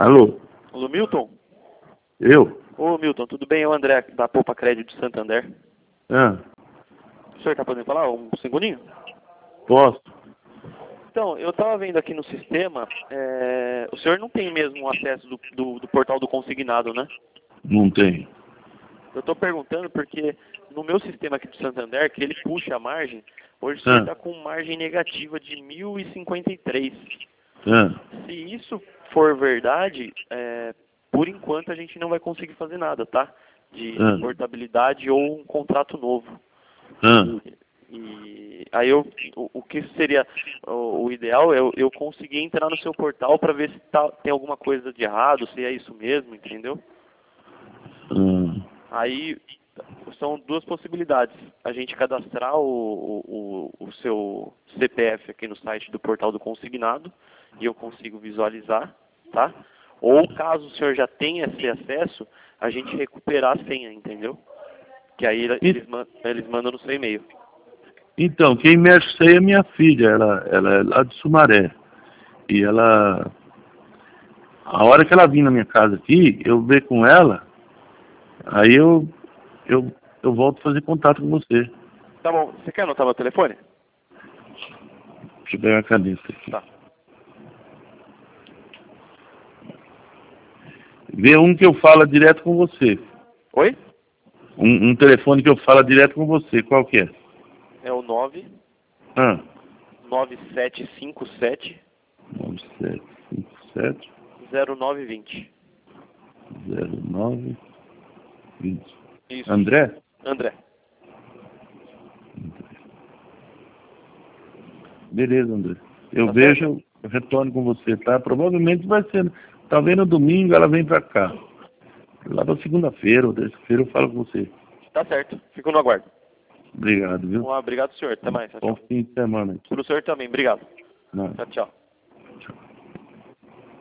Alô? Alô, Milton? Eu? Ô, Milton, tudo bem? É o André, da Poupa Crédito de Santander. Ah, O senhor está podendo falar um segundinho? posso? Então, eu estava vendo aqui no sistema, o senhor não tem mesmo acesso do portal do consignado, né? Não tem. Eu estou perguntando porque no meu sistema aqui do Santander, que ele puxa a margem, hoje o senhor está com margem negativa de 1.053. Se isso for verdade, por enquanto a gente não vai conseguir fazer nada, tá? De portabilidade ou um contrato novo. E aí o que seria o ideal é eu conseguir entrar no seu portal para ver se tem alguma coisa de errado, se é isso mesmo, entendeu? Aí são duas possibilidades. A gente cadastrar o seu CPF aqui no site do portal do consignado e eu consigo visualizar, tá? Ou caso o senhor já tenha esse acesso, a gente recuperar a senha, entendeu? Que aí eles mandam no seu e-mail. Então, quem mexe isso aí é minha filha, ela é lá de Sumaré. E ela, a hora que ela vir na minha casa aqui, eu ver com ela, aí eu volto a fazer contato com você. Tá bom, você quer anotar meu telefone? Deixa eu pegar a caneta aqui. Tá. Vê um que eu falo direto com você. Oi? Um telefone que eu falo direto com você, qual que é? É o 9757 9757 0920. 0920. Isso. André? André. Beleza, André. Eu Tá vejo, certo? eu retorno com você, tá? Provavelmente vai ser, talvez no domingo ela vem pra cá. Lá pra segunda-feira ou terça-feira eu falo com você. Tá certo. Fico no aguardo. Obrigado, viu? Obrigado, senhor. Até mais. Tchau, Bom tchau. fim de semana. Pro senhor também. Obrigado. Não. Tchau, tchau.